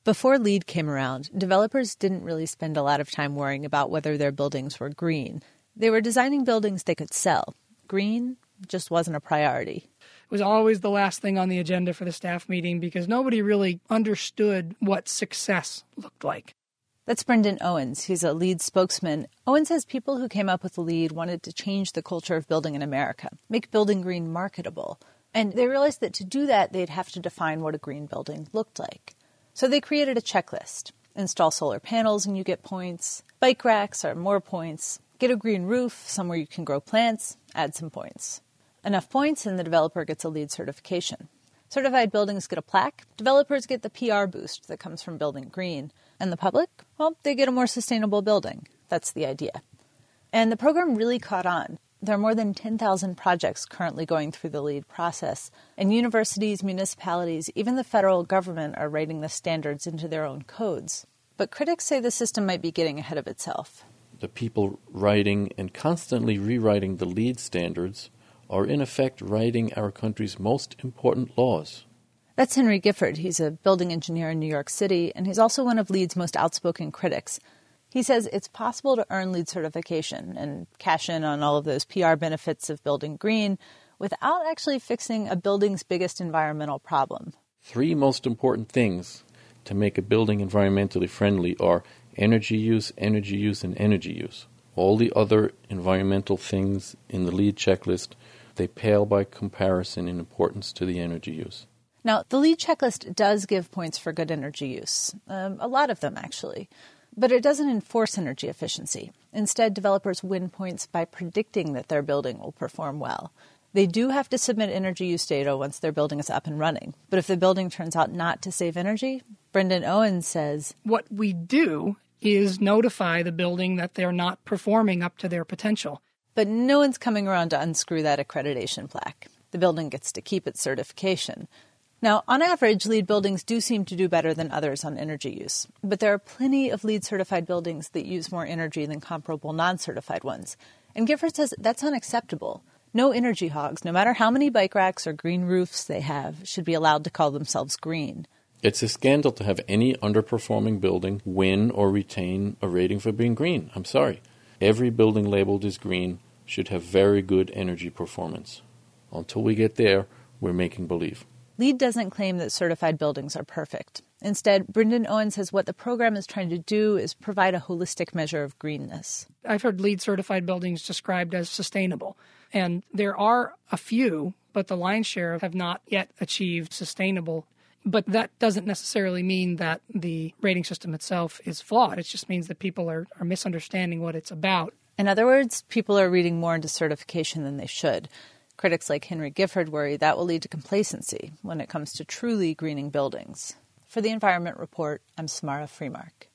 Before LEED came around, developers didn't really spend a lot of time worrying about whether their buildings were green. They were designing buildings they could sell. Green just wasn't a priority. It was always the last thing on the agenda for the staff meeting because nobody really understood what success looked like. That's Brendan Owens. He's a LEED spokesman. Owens says people who came up with the LEED wanted to change the culture of building in America, make building green marketable. And they realized that to do that, they'd have to define what a green building looked like. So they created a checklist. Install solar panels and you get points. Bike racks are more points. Get a green roof, somewhere you can grow plants, add some points. Enough points and the developer gets a LEED certification. Certified buildings get a plaque. Developers get the PR boost that comes from building green. And the public, well, they get a more sustainable building. That's the idea. And the program really caught on. There are more than 10,000 projects currently going through the LEED process, and universities, municipalities, even the federal government are writing the standards into their own codes. But critics say the system might be getting ahead of itself. The people writing and constantly rewriting the LEED standards are in effect writing our country's most important laws. That's Henry Gifford. He's a building engineer in New York City, and he's also one of LEED's most outspoken critics. He says it's possible to earn LEED certification and cash in on all of those PR benefits of building green without actually fixing a building's biggest environmental problem. 3 most important things to make a building environmentally friendly are energy use, and energy use. All the other environmental things in the LEED checklist, they pale by comparison in importance to the energy use. Now, the LEED checklist does give points for good energy use, a lot of them actually. But it doesn't enforce energy efficiency. Instead, developers win points by predicting that their building will perform well. They do have to submit energy use data once their building is up and running. But if the building turns out not to save energy, Brendan Owens says, what we do is notify the building that they're not performing up to their potential. But no one's coming around to unscrew that accreditation plaque. The building gets to keep its certification. Now, on average, LEED buildings do seem to do better than others on energy use. But there are plenty of LEED-certified buildings that use more energy than comparable non-certified ones. And Gifford says that's unacceptable. No energy hogs, no matter how many bike racks or green roofs they have, should be allowed to call themselves green. It's a scandal to have any underperforming building win or retain a rating for being green. I'm sorry. Every building labeled as green should have very good energy performance. Until we get there, we're making believe. LEED doesn't claim that certified buildings are perfect. Instead, Brendan Owens says what the program is trying to do is provide a holistic measure of greenness. I've heard LEED-certified buildings described as sustainable. And there are a few, but the lion's share have not yet achieved sustainable. But that doesn't necessarily mean that the rating system itself is flawed. It just means that people are misunderstanding what it's about. In other words, people are reading more into certification than they should. Critics like Henry Gifford worry that will lead to complacency when it comes to truly greening buildings. For the Environment Report, I'm Samara Freemark.